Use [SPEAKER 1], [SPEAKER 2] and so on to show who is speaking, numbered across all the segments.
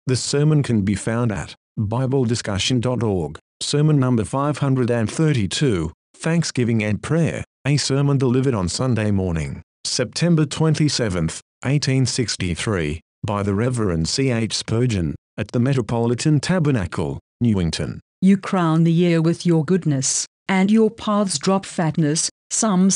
[SPEAKER 1] The sermon can be found at BibleDiscussion.org. Sermon number 532, Thanksgiving and Prayer, a sermon delivered on Sunday morning, September 27, 1863, by the Reverend C. H. Spurgeon, at the Metropolitan Tabernacle, Newington.
[SPEAKER 2] You crown the year with your goodness, and your paths drop fatness. Psalm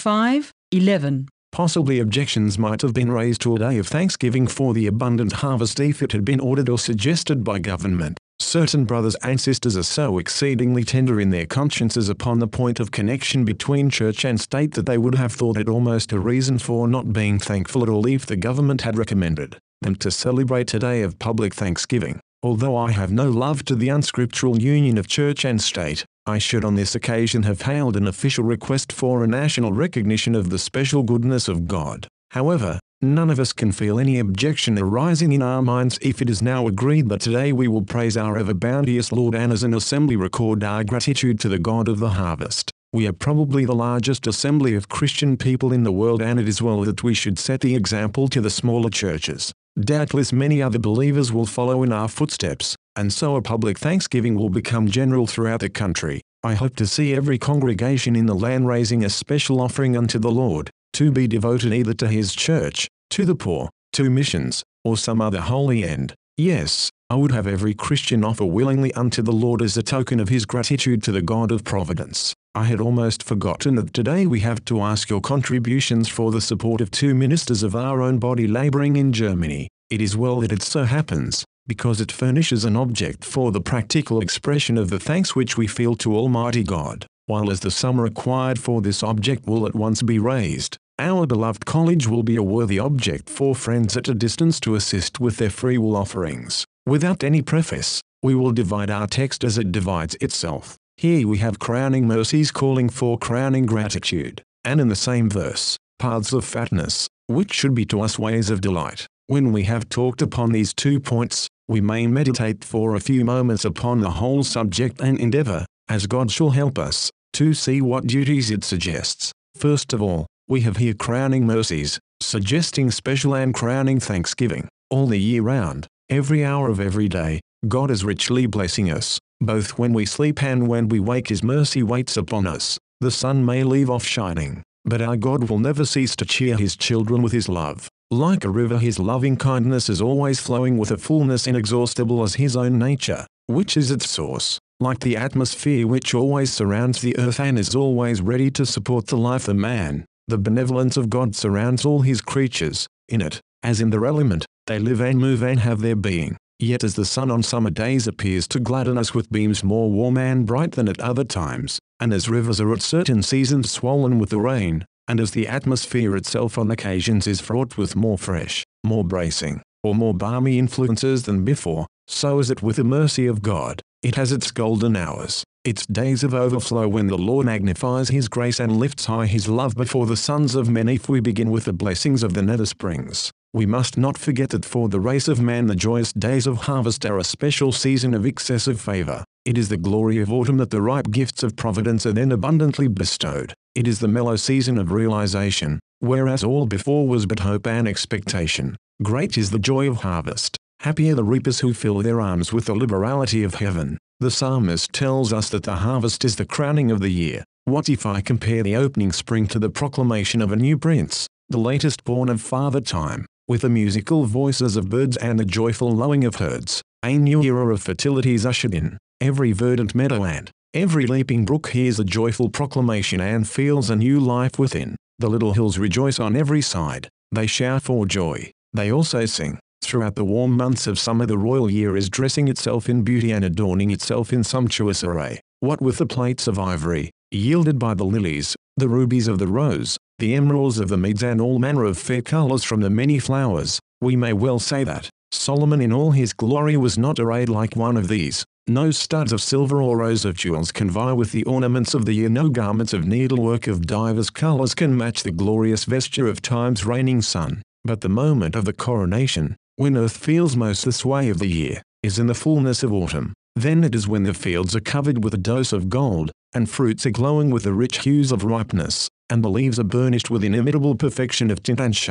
[SPEAKER 2] 65:11.
[SPEAKER 1] Possibly objections might have been raised to a day of thanksgiving for the abundant harvest if it had been ordered or suggested by government. Certain brothers and sisters are so exceedingly tender in their consciences upon the point of connection between church and state that they would have thought it almost a reason for not being thankful at all if the government had recommended them to celebrate a day of public thanksgiving. Although I have no love to the unscriptural union of church and state, I should on this occasion have hailed an official request for a national recognition of the special goodness of God. However, none of us can feel any objection arising in our minds if it is now agreed that today we will praise our ever bounteous Lord and as an assembly record our gratitude to the God of the harvest. We are probably the largest assembly of Christian people in the world, and it is well that we should set the example to the smaller churches. Doubtless many other believers will follow in our footsteps, and so a public thanksgiving will become general throughout the country. I hope to see every congregation in the land raising a special offering unto the Lord, to be devoted either to His church, to the poor, to missions, or some other holy end. Yes, I would have every Christian offer willingly unto the Lord as a token of his gratitude to the God of providence. I had almost forgotten that today we have to ask your contributions for the support of 2 ministers of our own body laboring in Germany. It is well that it so happens, because it furnishes an object for the practical expression of the thanks which we feel to Almighty God, while as the sum required for this object will at once be raised, our beloved college will be a worthy object for friends at a distance to assist with their free will offerings. Without any preface, we will divide our text as it divides itself. Here we have crowning mercies calling for crowning gratitude, and in the same verse, paths of fatness, which should be to us ways of delight. When we have talked upon these 2 points, we may meditate for a few moments upon the whole subject and endeavor, as God shall help us, to see what duties it suggests. First of all, we have here crowning mercies, suggesting special and crowning thanksgiving. All the year round, every hour of every day, God is richly blessing us. Both when we sleep and when we wake His mercy waits upon us. The sun may leave off shining, but our God will never cease to cheer His children with His love. Like a river, His loving kindness is always flowing with a fullness inexhaustible as His own nature, which is its source. Like the atmosphere which always surrounds the earth and is always ready to support the life of man, the benevolence of God surrounds all His creatures. In it, as in their element, they live and move and have their being. Yet as the sun on summer days appears to gladden us with beams more warm and bright than at other times, and as rivers are at certain seasons swollen with the rain, and as the atmosphere itself on occasions is fraught with more fresh, more bracing, or more balmy influences than before, so is it with the mercy of God. It has its golden hours, its days of overflow when the Lord magnifies His grace and lifts high His love before the sons of men. If we begin with the blessings of the nether springs, we must not forget that for the race of man the joyous days of harvest are a special season of excessive favor. It is the glory of autumn that the ripe gifts of providence are then abundantly bestowed. It is the mellow season of realization, whereas all before was but hope and expectation. Great is the joy of harvest. Happy are the reapers who fill their arms with the liberality of heaven. The psalmist tells us that the harvest is the crowning of the year. What if I compare the opening spring to the proclamation of a new prince, the latest born of Father Time, with the musical voices of birds and the joyful lowing of herds? A new era of fertility is ushered in. Every verdant meadowland, every leaping brook hears a joyful proclamation and feels a new life within. The little hills rejoice on every side. They shout for joy. They also sing. Throughout the warm months of summer the royal year is dressing itself in beauty and adorning itself in sumptuous array. What with the plates of ivory, yielded by the lilies, the rubies of the rose, the emeralds of the meads and all manner of fair colors from the many flowers, we may well say that Solomon in all his glory was not arrayed like one of these. No studs of silver or rows of jewels can vie with the ornaments of the year. No garments of needlework of divers colors can match the glorious vesture of time's reigning sun. But the moment of the coronation, when earth feels most the sway of the year, is in the fullness of autumn. Then it is when the fields are covered with a dose of gold, and fruits are glowing with the rich hues of ripeness, and the leaves are burnished with inimitable perfection of tint and shade.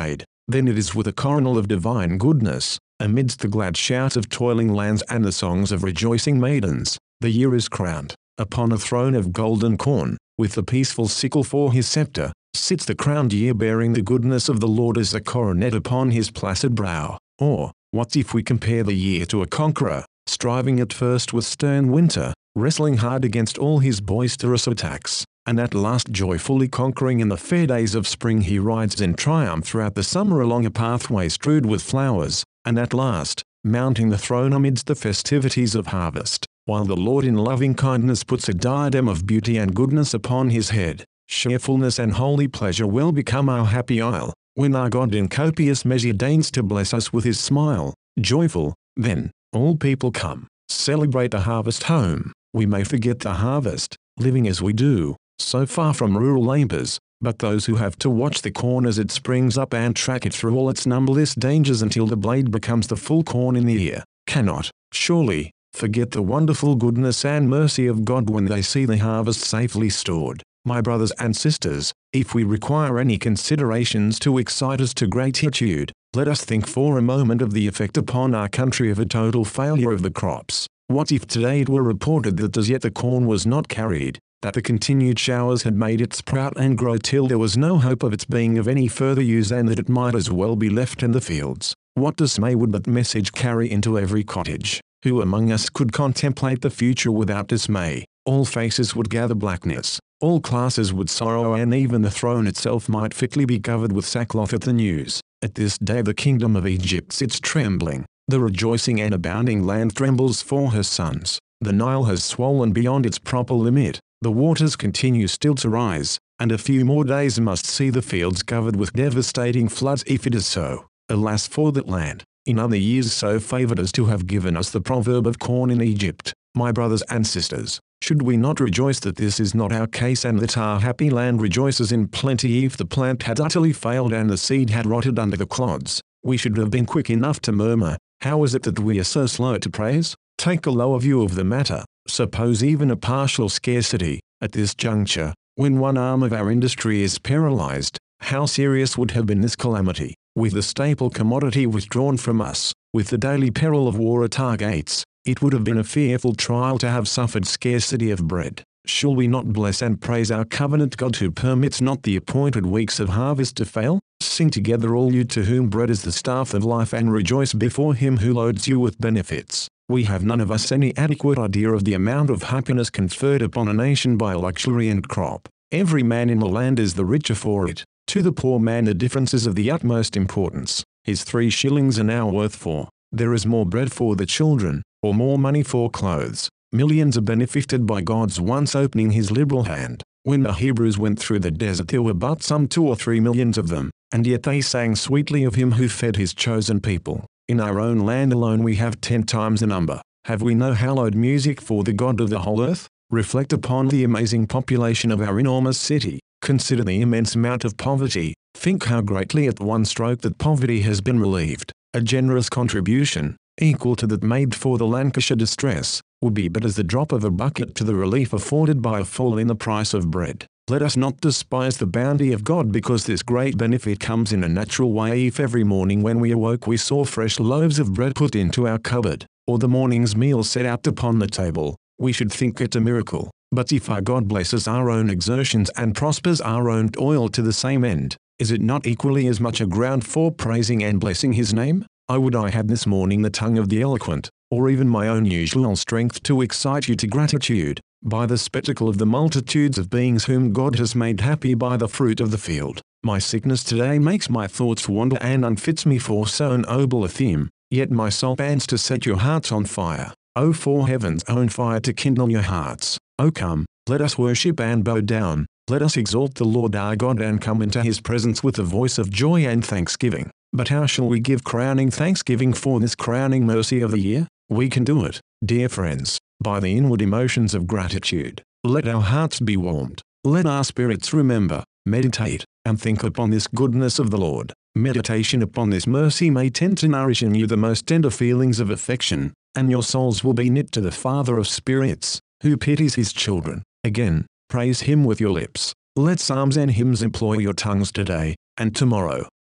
[SPEAKER 1] Then it is with a coronal of divine goodness, amidst the glad shout of toiling lands and the songs of rejoicing maidens, the year is crowned. Upon a throne of golden corn, with the peaceful sickle for his scepter, sits the crowned year bearing the goodness of the Lord as a coronet upon his placid brow. Or, what if we compare the year to a conqueror, striving at first with stern winter, wrestling hard against all his boisterous attacks, and at last joyfully conquering in the fair days of spring he rides in triumph throughout the summer along a pathway strewed with flowers, and at last, mounting the throne amidst the festivities of harvest, while the Lord in loving kindness puts a diadem of beauty and goodness upon his head, cheerfulness and holy pleasure will become our happy isle, when our God in copious measure deigns to bless us with his smile. Joyful, then, all people come, celebrate the harvest home. We may forget the harvest, living as we do, so far from rural labors, but those who have to watch the corn as it springs up and track it through all its numberless dangers until the blade becomes the full corn in the ear, cannot, surely, forget the wonderful goodness and mercy of God when they see the harvest safely stored. My brothers and sisters, if we require any considerations to excite us to gratitude, let us think for a moment of the effect upon our country of a total failure of the crops. What if today it were reported that as yet the corn was not carried, that the continued showers had made it sprout and grow till there was no hope of its being of any further use and that it might as well be left in the fields? What dismay would that message carry into every cottage? Who among us could contemplate the future without dismay? All faces would gather blackness, all classes would sorrow, and even the throne itself might fitly be covered with sackcloth at the news. At this day the kingdom of Egypt sits trembling, the rejoicing and abounding land trembles for her sons. The Nile has swollen beyond its proper limit, the waters continue still to rise, and a few more days must see the fields covered with devastating floods if it is so. Alas for that land, in other years so favored as to have given us the proverb of corn in Egypt. My brothers and sisters, should we not rejoice that this is not our case and that our happy land rejoices in plenty? If the plant had utterly failed and the seed had rotted under the clods, we should have been quick enough to murmur, how is it that we are so slow to praise? Take a lower view of the matter. Suppose even a partial scarcity, at this juncture, when one arm of our industry is paralyzed, how serious would have been this calamity? With the staple commodity withdrawn from us, with the daily peril of war at our gates, it would have been a fearful trial to have suffered scarcity of bread. Shall we not bless and praise our covenant God who permits not the appointed weeks of harvest to fail? Sing together all you to whom bread is the staff of life, and rejoice before him who loads you with benefits. We have none of us any adequate idea of the amount of happiness conferred upon a nation by luxury and crop. Every man in the land is the richer for it. To the poor man the difference is of the utmost importance. His 3 shillings are now worth 4. There is more bread for the children, or more money for clothes. Millions are benefited by God's once opening his liberal hand. When the Hebrews went through the desert there were but some 2 or 3 millions of them, and yet they sang sweetly of him who fed his chosen people. In our own land alone we have 10 times the number. Have we no hallowed music for the God of the whole earth? Reflect upon the amazing population of our enormous city. Consider the immense amount of poverty. Think how greatly at one stroke that poverty has been relieved. A generous contribution, equal to that made for the Lancashire distress, would be but as the drop of a bucket to the relief afforded by a fall in the price of bread. Let us not despise the bounty of God because this great benefit comes in a natural way. If every morning when we awoke we saw fresh loaves of bread put into our cupboard, or the morning's meal set out upon the table, we should think it a miracle. But if our God blesses our own exertions and prospers our own toil to the same end, is it not equally as much a ground for praising and blessing his name? I would I had this morning the tongue of the eloquent, or even my own usual strength to excite you to gratitude, by the spectacle of the multitudes of beings whom God has made happy by the fruit of the field. My sickness today makes my thoughts wander and unfits me for so noble a theme, yet my soul pants to set your hearts on fire. O for heaven's own fire to kindle your hearts. O come, let us worship and bow down, let us exalt the Lord our God and come into his presence with a voice of joy and thanksgiving. But how shall we give crowning thanksgiving for this crowning mercy of the year? We can do it, dear friends, by the inward emotions of gratitude. Let our hearts be warmed, let our spirits remember, meditate, and think upon this goodness of the Lord. Meditation upon this mercy may tend to nourish in you the most tender feelings of affection, and your souls will be knit to the Father of spirits, who pities his children. Again, praise him with your lips. Let psalms and hymns employ your tongues today, and tomorrow.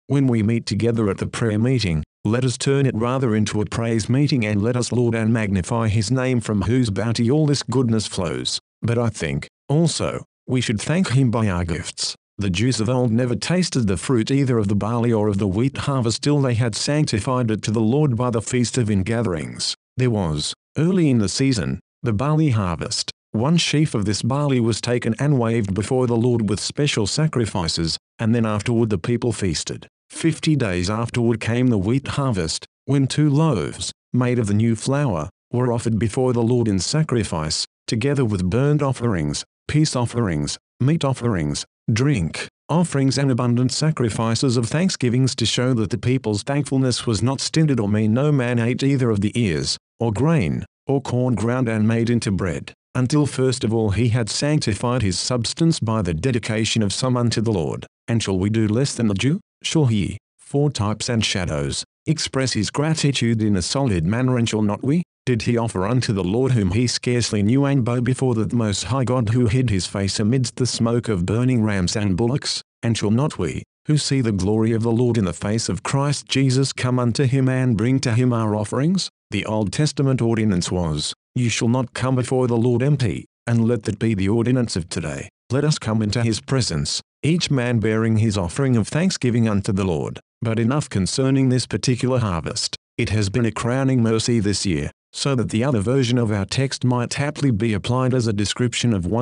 [SPEAKER 1] When we meet together at the prayer meeting, let us turn it rather into a praise meeting, and let us laud and magnify his name, from whose bounty all this goodness flows. But I think, also, we should thank him by our gifts. The Jews of old never tasted the fruit either of the barley or of the wheat harvest till they had sanctified it to the Lord by the feast of ingatherings. There was, early in the season, the barley harvest. One sheaf of this barley was taken and waved before the Lord with special sacrifices, and then afterward the people feasted. 50 days afterward came the wheat harvest, when 2 loaves, made of the new flour, were offered before the Lord in sacrifice, together with burnt offerings, peace offerings, meat offerings, drink offerings, and abundant sacrifices of thanksgivings, to show that the people's thankfulness was not stinted or mean. No man ate either of the ears, or grain, or corn ground and made into bread, until first of all he had sanctified his substance by the dedication of some unto the Lord. And shall we do less than the Jew? Shall he, for types and shadows, express his gratitude in a solid manner, and shall not we? Did he offer unto the Lord whom he scarcely knew, and bow before the Most High God, who hid his face amidst the smoke of burning rams and bullocks? And shall not we, who see the glory of the Lord in the face of Christ Jesus, come unto him and bring to him our offerings? The Old Testament ordinance was, "You shall not come before the Lord empty," and let that be the ordinance of today. Let us come into his presence, each man bearing his offering of thanksgiving unto the Lord. But enough concerning this particular harvest. It has been a crowning mercy this year, so that the other version of our text might aptly be applied as a description of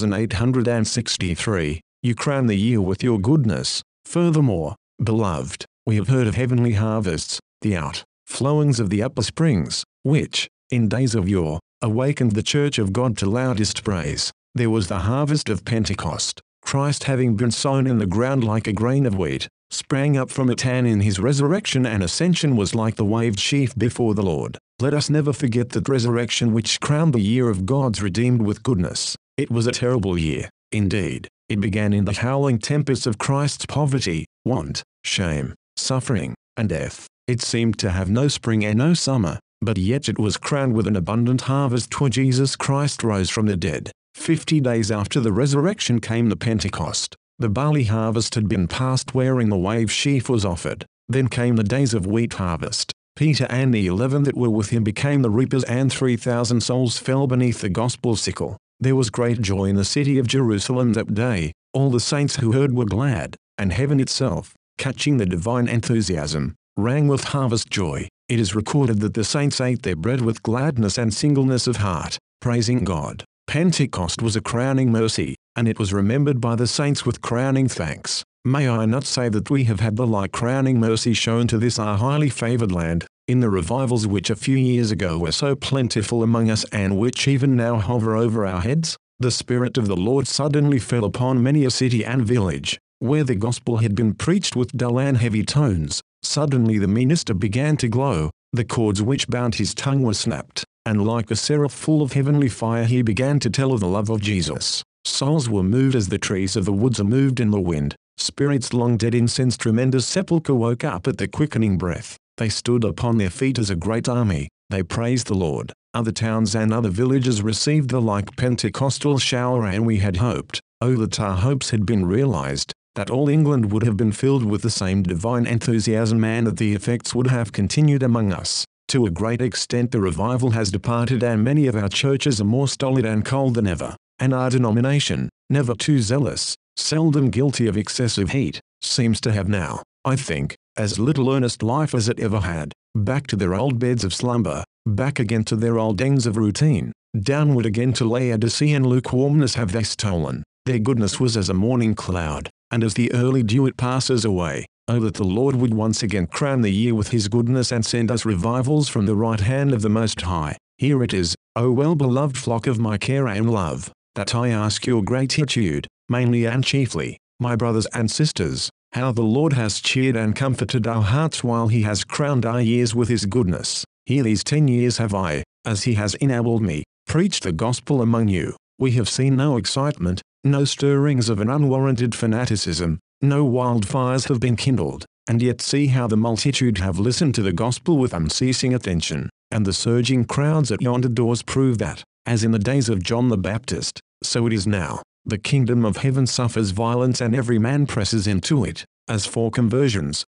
[SPEAKER 1] 1863. You crown the year with your goodness. Furthermore, beloved, we have heard of heavenly harvests, the outflowings of the upper springs, which, in days of yore, awakened the church of God to loudest praise. There was the harvest of Pentecost. Christ, having been sown in the ground like a grain of wheat, sprang up from it, and in his resurrection and ascension was like the waved sheaf before the Lord. Let us never forget that resurrection which crowned the year of God's redeemed with goodness. It was a terrible year, indeed. It began in the howling tempests of Christ's poverty, want, shame, suffering, and death. It seemed to have no spring and no summer, but yet it was crowned with an abundant harvest, for Jesus Christ rose from the dead. 50 days after the resurrection came the Pentecost. The barley harvest had been passed wherein the wave sheaf was offered. Then came the days of wheat harvest. Peter and the 11 that were with him became the reapers, and 3,000 souls fell beneath the gospel sickle. There was great joy in the city of Jerusalem that day. All the saints who heard were glad, and heaven itself, catching the divine enthusiasm, rang with harvest joy. It is recorded that the saints ate their bread with gladness and singleness of heart, praising God. Pentecost was a crowning mercy, and it was remembered by the saints with crowning thanks. May I not say that we have had the like crowning mercy shown to this our highly favored land, in the revivals which a few years ago were so plentiful among us, and which even now hover over our heads? The Spirit of the Lord suddenly fell upon many a city and village, where the gospel had been preached with dull and heavy tones. Suddenly the minister began to glow, the cords which bound his tongue were snapped, and like a seraph full of heavenly fire he began to tell of the love of Jesus. Souls were moved as the trees of the woods are moved in the wind. Spirits long dead in sin's tremendous sepulchre woke up at the quickening breath. They stood upon their feet as a great army. They praised the Lord. Other towns and other villages received the like Pentecostal shower, and we had hoped, oh that our hopes had been realized, that all England would have been filled with the same divine enthusiasm, and that the effects would have continued among us. To a great extent the revival has departed, and many of our churches are more stolid and cold than ever, and our denomination, never too zealous, seldom guilty of excessive heat, seems to have now, I think, as little earnest life as it ever had. Back to their old beds of slumber, back again to their old dens of routine, downward again to Laodicea and lukewarmness have they stolen. Their goodness was as a morning cloud, and as the early dew it passes away. Oh, that the Lord would once again crown the year with his goodness and send us revivals from the right hand of the Most High. Here it is, O well-beloved flock of my care and love, that I ask your gratitude, mainly and chiefly, my brothers and sisters, how the Lord has cheered and comforted our hearts while he has crowned our years with his goodness. Here these 10 years have I, as he has enabled me, preached the gospel among you. We have seen no excitement, no stirrings of an unwarranted fanaticism, no wildfires have been kindled, and yet see how the multitude have listened to the gospel with unceasing attention, and the surging crowds at yonder doors prove that, as in the days of John the Baptist, so it is now. The kingdom of heaven suffers violence, and every man presses into it. As for conversions,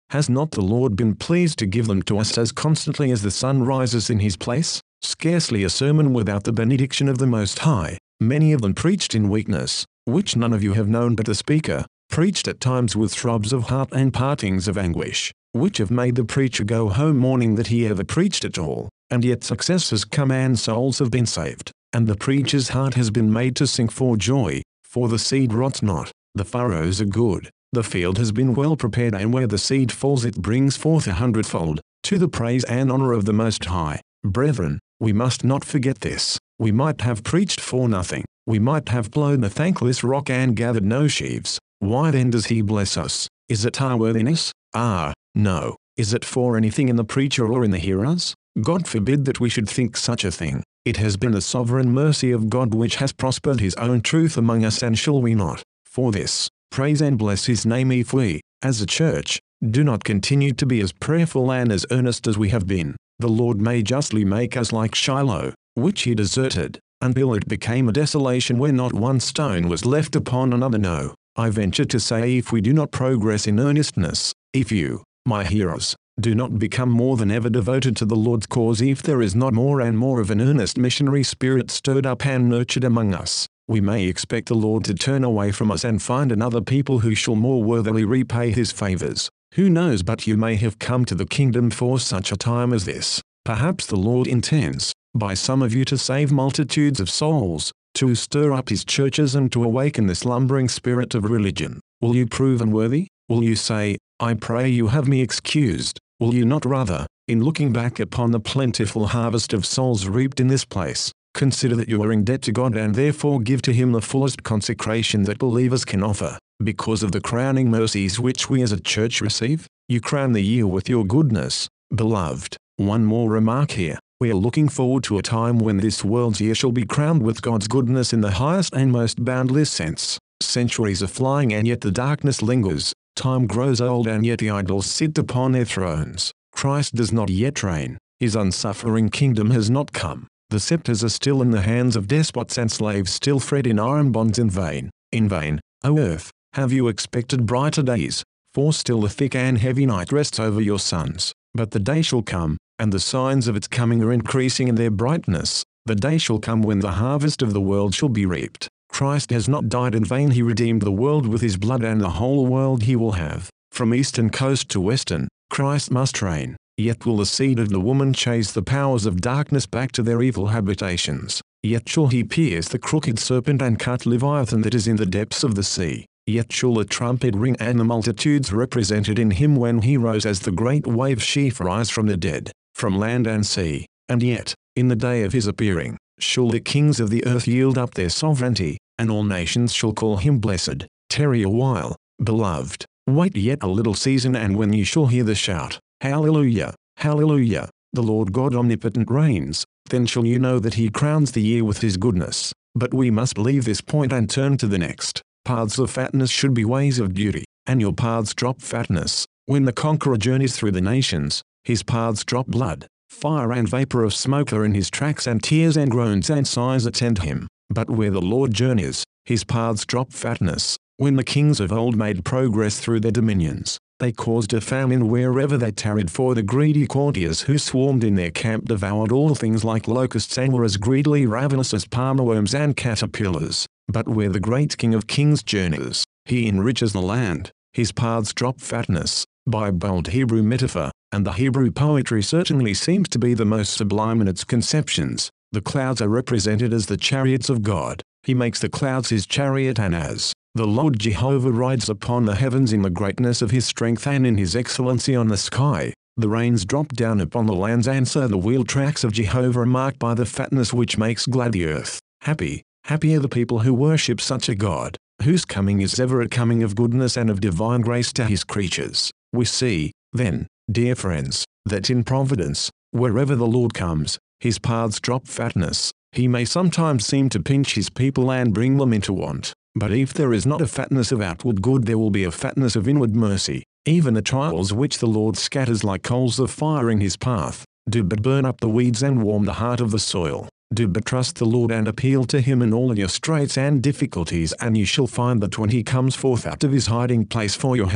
[SPEAKER 1] Has not the Lord been pleased to give them to us as constantly as the sun rises in his place? Scarcely a sermon without the benediction of the Most High, many of them preached in weakness, which none of you have known but the speaker, preached at times with throbs of heart and partings of anguish, which have made the preacher go home mourning that he ever preached at all, and yet success has come and souls have been saved, and the preacher's heart has been made to sing for joy, for the seed rots not, the furrows are good, the field has been well prepared, and where the seed falls it brings forth 100-fold, to the praise and honor of the Most High. Brethren, we must not forget this. We might have preached for nothing, we might have blown a thankless rock and gathered no sheaves. Why then does he bless us? Is it our worthiness? No. Is it for anything in the preacher or in the hearers? God forbid that we should think such a thing. It has been the sovereign mercy of God which has prospered his own truth among us, and shall we not, for this, praise and bless his name if we, as a church, do not continue to be as prayerful and as earnest as we have been? The Lord may justly make us like Shiloh, which he deserted, until it became a desolation where not one stone was left upon another. No, I venture to say, if we do not progress in earnestness, if you, my hearers, do not become more than ever devoted to the Lord's cause, if there is not more and more of an earnest missionary spirit stirred up and nurtured among us, we may expect the Lord to turn away from us and find another people who shall more worthily repay his favors. Who knows but you may have come to the kingdom for such a time as this. Perhaps the Lord intends, by some of you, to save multitudes of souls, to stir up his churches and to awaken the slumbering spirit of religion. Will you prove unworthy? Will you say, I pray you have me excused? Will you not rather, in looking back upon the plentiful harvest of souls reaped in this place, consider that you are in debt to God, and therefore give to him the fullest consecration that believers can offer? Because of the crowning mercies which we as a church receive, you crown the year with your goodness, beloved. One more remark here. We are looking forward to a time when this world's year shall be crowned with God's goodness in the highest and most boundless sense. Centuries are flying and yet the darkness lingers. Time grows old and yet the idols sit upon their thrones. Christ does not yet reign. His unsuffering kingdom has not come. The scepters are still in the hands of despots, and slaves still fret in iron bonds in vain. In vain, O earth, have you expected brighter days? For still the thick and heavy night rests over your sons. But the day shall come, and the signs of its coming are increasing in their brightness. The day shall come when the harvest of the world shall be reaped. Christ has not died in vain. He redeemed the world with his blood, and the whole world he will have. From eastern coast to western, Christ must reign. Yet will the seed of the woman chase the powers of darkness back to their evil habitations. Yet shall he pierce the crooked serpent and cut Leviathan that is in the depths of the sea. Yet shall the trumpet ring, and the multitudes represented in him when he rose as the great wave sheaf rise from the dead, from land and sea. And yet, in the day of his appearing, shall the kings of the earth yield up their sovereignty, and all nations shall call him blessed. Tarry a while, beloved, wait yet a little season, and when ye shall hear the shout, Hallelujah, Hallelujah, the Lord God omnipotent reigns, then shall you know that he crowns the year with his goodness. But we must leave this point and turn to the next. Paths of fatness should be ways of duty, and your paths drop fatness. When the conqueror journeys through the nations, his paths drop blood. Fire and vapor of smoke are in his tracks, and tears and groans and sighs attend him. But where the Lord journeys, his paths drop fatness. When the kings of old made progress through their dominions, they caused a famine wherever they tarried, for the greedy courtiers who swarmed in their camp devoured all things like locusts, and were as greedily ravenous as palmerworms and caterpillars. But where the great King of Kings journeys, he enriches the land. His paths drop fatness. By bold Hebrew metaphor, and the Hebrew poetry certainly seems to be the most sublime in its conceptions, the clouds are represented as the chariots of God. He makes the clouds his chariot, and as the Lord Jehovah rides upon the heavens in the greatness of his strength and in his excellency on the sky, the rains drop down upon the lands, and so the wheel tracks of Jehovah are marked by the fatness which makes glad the earth. Happy are the people who worship such a God, whose coming is ever a coming of goodness and of divine grace to his creatures. We see, then, dear friends, that in providence, wherever the Lord comes, his paths drop fatness. He may sometimes seem to pinch his people and bring them into want, but if there is not a fatness of outward good, there will be a fatness of inward mercy. Even the trials which the Lord scatters like coals of fire in his path, do but burn up the weeds and warm the heart of the soil. Do but trust the Lord and appeal to him in all your straits and difficulties, and you shall find that when he comes forth out of his hiding place for your help,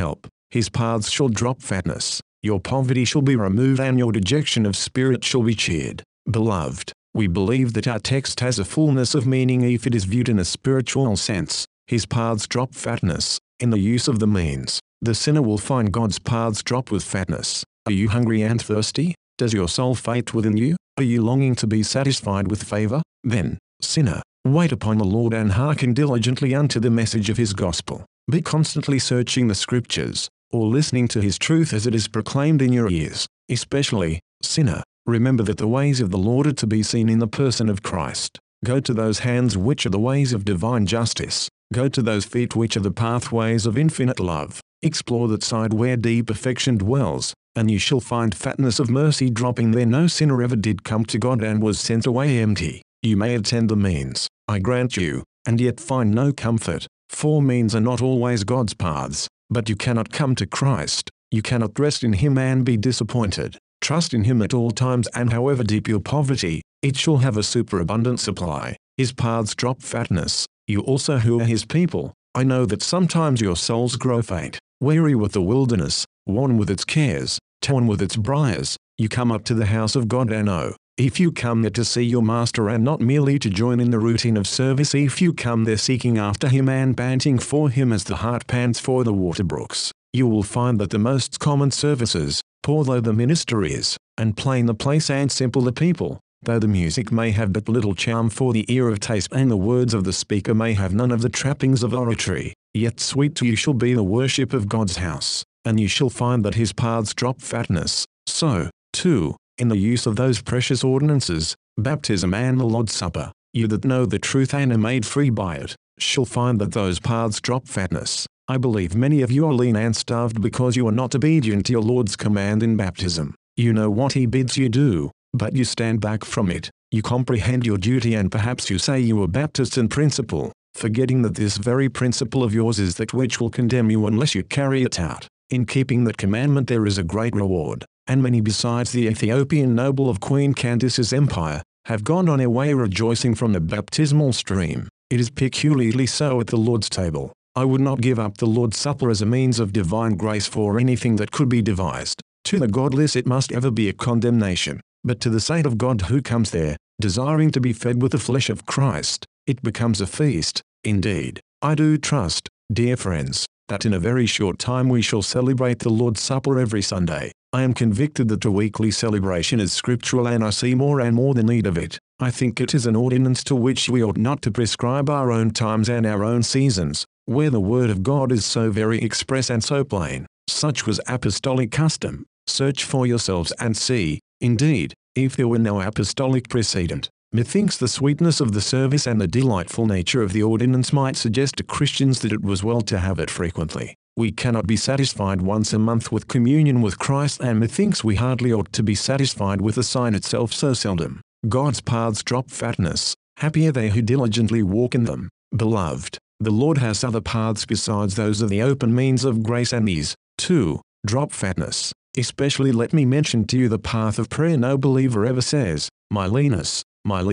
[SPEAKER 1] His paths shall drop fatness. Your poverty shall be removed and your dejection of spirit shall be cheered. Beloved, we believe that our text has a fullness of meaning if it is viewed in a spiritual sense. His paths drop fatness. In the use of the means, the sinner will find God's paths drop with fatness. Are you hungry and thirsty? Does your soul faint within you? Are you longing to be satisfied with favor? Then, sinner, wait upon the Lord and hearken diligently unto the message of his gospel. Be constantly searching the scriptures, or listening to his truth as it is proclaimed in your ears. Especially, sinner, remember that the ways of the Lord are to be seen in the person of Christ. Go to those hands which are the ways of divine justice. Go to those feet which are the pathways of infinite love. Explore that side where deep affection dwells, and you shall find fatness of mercy dropping there. No sinner ever did come to God and was sent away empty. You may attend the means, I grant you, and yet find no comfort, for means are not always God's paths. But you cannot come to Christ, you cannot rest in him and be disappointed. Trust in him at all times, and however deep your poverty, it shall have a superabundant supply. His paths drop fatness. You also who are his people, I know that sometimes your souls grow faint, weary with the wilderness, worn with its cares, torn with its briars. You come up to the house of God and oh, if you come there to see your master and not merely to join in the routine of service, if you come there seeking after him and panting for him as the hart pants for the water brooks, you will find that the most common services, poor though the minister is, and plain the place and simple the people, though the music may have but little charm for the ear of taste and the words of the speaker may have none of the trappings of oratory, yet sweet to you shall be the worship of God's house, and you shall find that his paths drop fatness. So, too, in the use of those precious ordinances, baptism and the Lord's Supper, you that know the truth and are made free by it, shall find that those paths drop fatness. I believe many of you are lean and starved because you are not obedient to your Lord's command in baptism. You know what he bids you do, but you stand back from it. You comprehend your duty and perhaps you say you are Baptist in principle, forgetting that this very principle of yours is that which will condemn you unless you carry it out. In keeping that commandment there is a great reward, and many besides the Ethiopian noble of Queen Candace's empire, have gone on their way rejoicing from the baptismal stream. It is peculiarly so at the Lord's table. I would not give up the Lord's Supper as a means of divine grace for anything that could be devised. To the godless it must ever be a condemnation, but to the saint of God who comes there, desiring to be fed with the flesh of Christ, it becomes a feast. Indeed, I do trust, dear friends, that in a very short time we shall celebrate the Lord's Supper every Sunday. I am convicted that a weekly celebration is scriptural and I see more and more the need of it. I think it is an ordinance to which we ought not to prescribe our own times and our own seasons, where the word of God is so very express and so plain. Such was apostolic custom. Search for yourselves and see, indeed, if there were no apostolic precedent. Methinks the sweetness of the service and the delightful nature of the ordinance might suggest to Christians that it was well to have it frequently. We cannot be satisfied once a month with communion with Christ, and methinks we hardly ought to be satisfied with the sign itself so seldom. God's paths drop fatness. Happy are they who diligently walk in them. Beloved, the Lord has other paths besides those of the open means of grace, and these, too, drop fatness. Especially let me mention to you the path of prayer. No believer ever says, my leanness,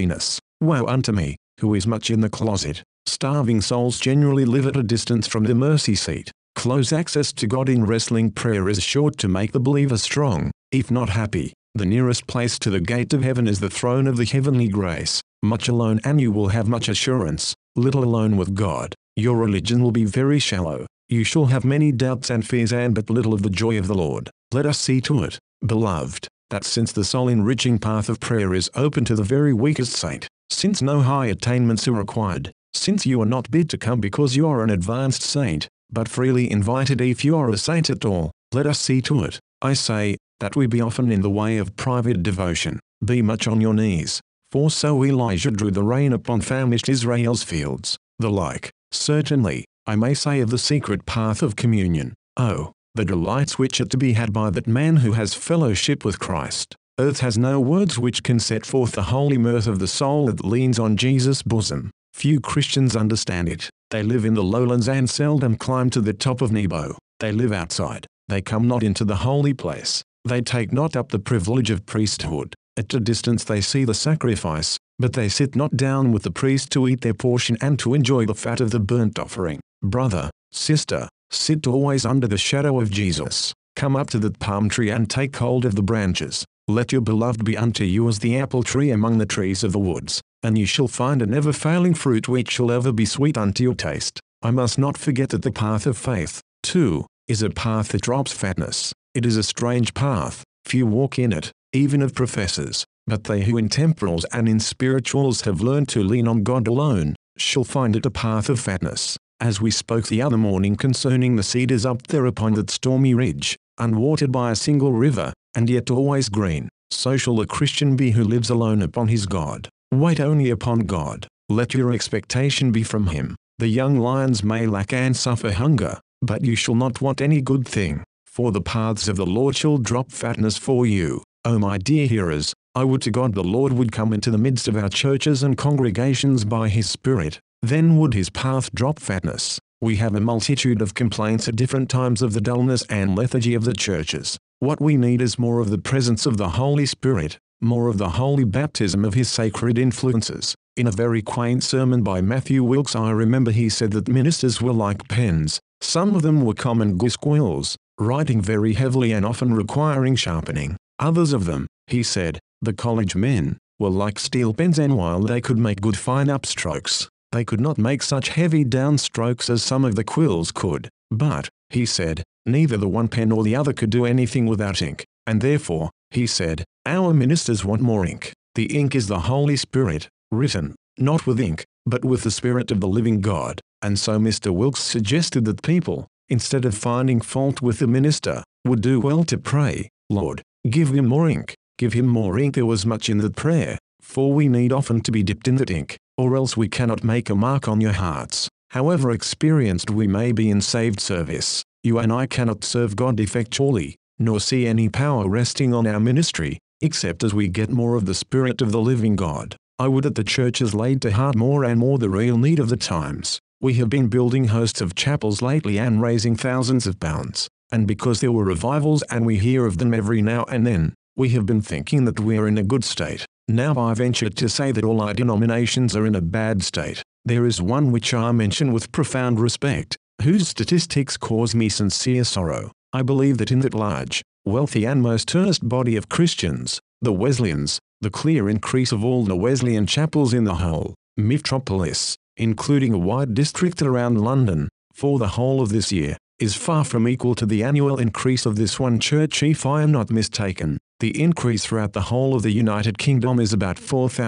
[SPEAKER 1] woe unto me, who is much in the closet. Starving souls generally live at a distance from the mercy seat. Close access to God in wrestling prayer is sure to make the believer strong, if not happy. The nearest place to the gate of heaven is the throne of the heavenly grace. Much alone and you will have much assurance. Little alone with God, your religion will be very shallow. You shall have many doubts and fears and but little of the joy of the Lord. Let us see to it, beloved, that since the soul-enriching path of prayer is open to the very weakest saint, since no high attainments are required, since you are not bid to come because you are an advanced saint, but freely invited if you are a saint at all, let us see to it, I say, that we be often in the way of private devotion. Be much on your knees, for so Elijah drew the rain upon famished Israel's fields. The like, certainly, I may say of the secret path of communion. Oh, the delights which are to be had by that man who has fellowship with Christ. Earth has no words which can set forth the holy mirth of the soul that leans on Jesus' bosom. Few Christians understand it. They live in the lowlands and seldom climb to the top of Nebo. They live outside. They come not into the holy place. They take not up the privilege of priesthood. At a distance they see the sacrifice, but they sit not down with the priest to eat their portion and to enjoy the fat of the burnt offering. Brother, sister, Sit always under the shadow of Jesus. Come up to that palm tree and take hold of the branches. Let your beloved be unto you as the apple tree among the trees of the woods, and you shall find a never-failing fruit which shall ever be sweet unto your taste. I must not forget that the path of faith, too, is a path that drops fatness. It is a strange path, few walk in it, even of professors, but they who in temporals and in spirituals have learned to lean on God alone, shall find it a path of fatness. As we spoke the other morning concerning the cedars up there upon that stormy ridge, unwatered by a single river, and yet always green, so shall the Christian be who lives alone upon his God. Wait only upon God. Let your expectation be from him. The young lions may lack and suffer hunger, but you shall not want any good thing, for the paths of the Lord shall drop fatness for you. O my dear hearers, I would to God the Lord would come into the midst of our churches and congregations by his Spirit, then would his path drop fatness. We have a multitude of complaints at different times of the dullness and lethargy of the churches. What we need is more of the presence of the Holy Spirit, more of the holy baptism of his sacred influences. In a very quaint sermon by Matthew Wilkes I remember he said that ministers were like pens. Some of them were common squills, writing very heavily and often requiring sharpening. Others of them, he said, the college men, were like steel pens, and while they could make good fine upstrokes, they could not make such heavy downstrokes as some of the quills could. But, he said, neither the one pen nor the other could do anything without ink, and therefore, he said, our ministers want more ink. The ink is the Holy Spirit, written, not with ink, but with the Spirit of the living God. And so Mr. Wilkes suggested that people, instead of finding fault with the minister, would do well to pray, Lord, give him more ink, give him more ink. There was much in that prayer, for we need often to be dipped in that ink, or else we cannot make a mark on your hearts. However experienced we may be in saved service, you and I cannot serve God effectually, nor see any power resting on our ministry, except as we get more of the Spirit of the living God. I would that the churches laid to heart more and more the real need of the times. We have been building hosts of chapels lately and raising thousands of pounds, and because there were revivals and we hear of them every now and then, we have been thinking that we are in a good state. Now I venture to say that all our denominations are in a bad state. There is one which I mention with profound respect, whose statistics cause me sincere sorrow. I believe that in that large, wealthy and most earnest body of Christians, the Wesleyans, the clear increase of all the Wesleyan chapels in the whole metropolis, including a wide district around London, for the whole of this year, is far from equal to the annual increase of this one church. If I am not mistaken, the increase throughout the whole of the United Kingdom is about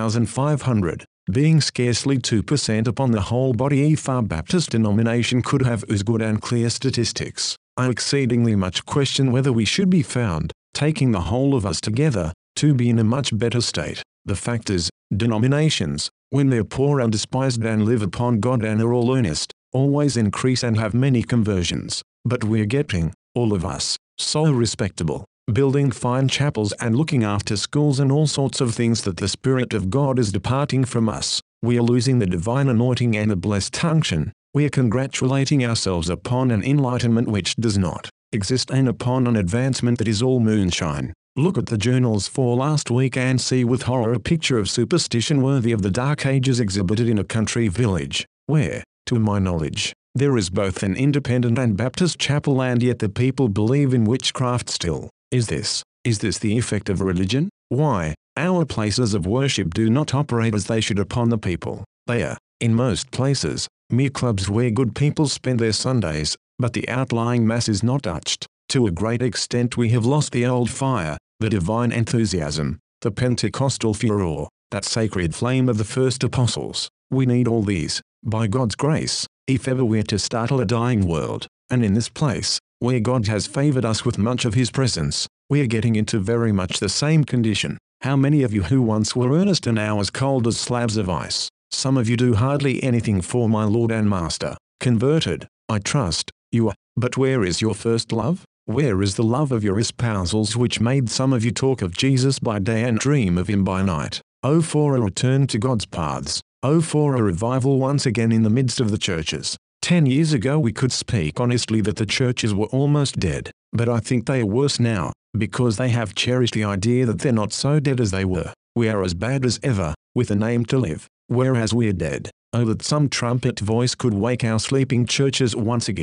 [SPEAKER 1] 4,500, being scarcely 2% upon the whole body. If our Baptist denomination could have as good and clear statistics, I exceedingly much question whether we should be found, taking the whole of us together, to be in a much better state. The fact is, denominations, when they're poor and despised and live upon God and are all earnest, always increase and have many conversions. But we're getting, all of us, so respectable, building fine chapels and looking after schools and all sorts of things that the Spirit of God is departing from us. We are losing the divine anointing and the blessed unction. We are congratulating ourselves upon an enlightenment which does not exist and upon an advancement that is all moonshine. Look at the journals for last week and see with horror a picture of superstition worthy of the Dark Ages exhibited in a country village, where, to my knowledge, there is both an independent and Baptist chapel, and yet the people believe in witchcraft still. Is this the effect of religion? Why, our places of worship do not operate as they should upon the people. They are, in most places, mere clubs where good people spend their Sundays, but the outlying mass is not touched. To a great extent we have lost the old fire, the divine enthusiasm, the Pentecostal furor, that sacred flame of the first apostles. We need all these, by God's grace, if ever we're to startle a dying world. And in this place, where God has favored us with much of his presence, we are getting into very much the same condition. How many of you who once were earnest are now as cold as slabs of ice? Some of you do hardly anything for my Lord and Master. Converted, I trust, you are. But where is your first love? Where is the love of your espousals which made some of you talk of Jesus by day and dream of him by night? Oh, for a return to God's paths. Oh, for a revival once again in the midst of the churches. 10 years ago we could speak honestly that the churches were almost dead, but I think they are worse now, because they have cherished the idea that they're not so dead as they were. We are as bad as ever, with a name to live, whereas we're dead. Oh, that some trumpet voice could wake our sleeping churches once again.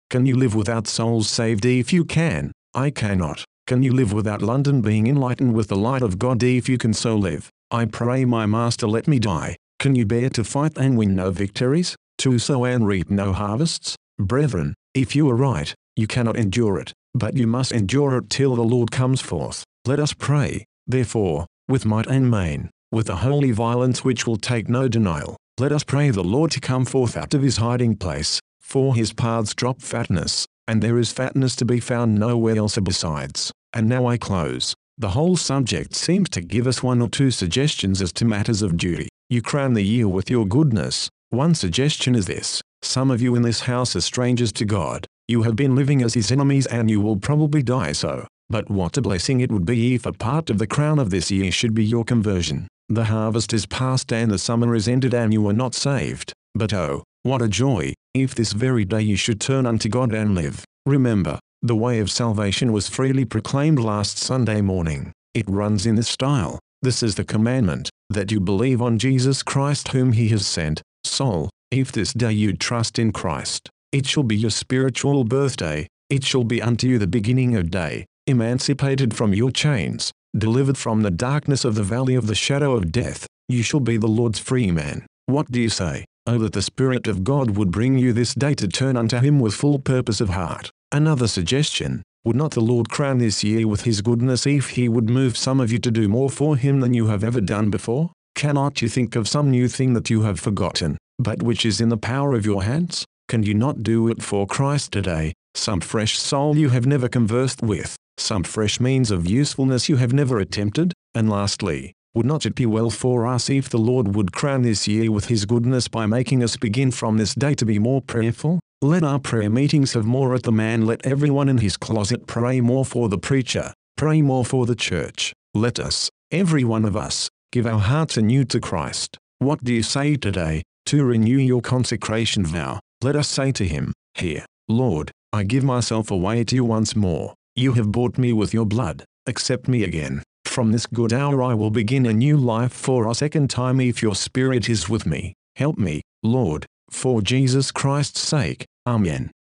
[SPEAKER 1] Can you live without souls saved? If you can, I cannot. Can you live without London being enlightened with the light of God? If you can so live, I pray my Master, let me die. Can you bear to fight and win no victories, to sow and reap no harvests? Brethren, if you are right, you cannot endure it, but you must endure it till the Lord comes forth. Let us pray, therefore, with might and main, with a holy violence which will take no denial. Let us pray the Lord to come forth out of his hiding place, for his paths drop fatness, and there is fatness to be found nowhere else besides. And now I close. The whole subject seems to give us one or two suggestions as to matters of duty. You crown the year with your goodness. One suggestion is this: some of you in this house are strangers to God. You have been living as his enemies and you will probably die so. But what a blessing it would be if a part of the crown of this year should be your conversion. The harvest is past and the summer is ended and you are not saved. But oh, what a joy, if this very day you should turn unto God and live. Remember, the way of salvation was freely proclaimed last Sunday morning. It runs in this style: this is the commandment, that you believe on Jesus Christ whom he has sent. Soul, if this day you trust in Christ, it shall be your spiritual birthday. It shall be unto you the beginning of day, emancipated from your chains, delivered from the darkness of the valley of the shadow of death. You shall be the Lord's free man. What do you say? Oh, that the Spirit of God would bring you this day to turn unto him with full purpose of heart. Another suggestion: would not the Lord crown this year with his goodness if he would move some of you to do more for him than you have ever done before? Cannot you think of some new thing that you have forgotten, but which is in the power of your hands? Can you not do it for Christ today? Some fresh soul you have never conversed with, some fresh means of usefulness you have never attempted? And lastly, would not it be well for us if the Lord would crown this year with his goodness by making us begin from this day to be more prayerful? Let our prayer meetings have more at the man. Let everyone in his closet pray more for the preacher, pray more for the church. Let us, every one of us, give our hearts anew to Christ. What do you say today, to renew your consecration vow? Let us say to him: Here, Lord, I give myself away to you once more. You have bought me with your blood. Accept me again. From this good hour I will begin a new life for a second time if your Spirit is with me. Help me, Lord, for Jesus Christ's sake. Amen.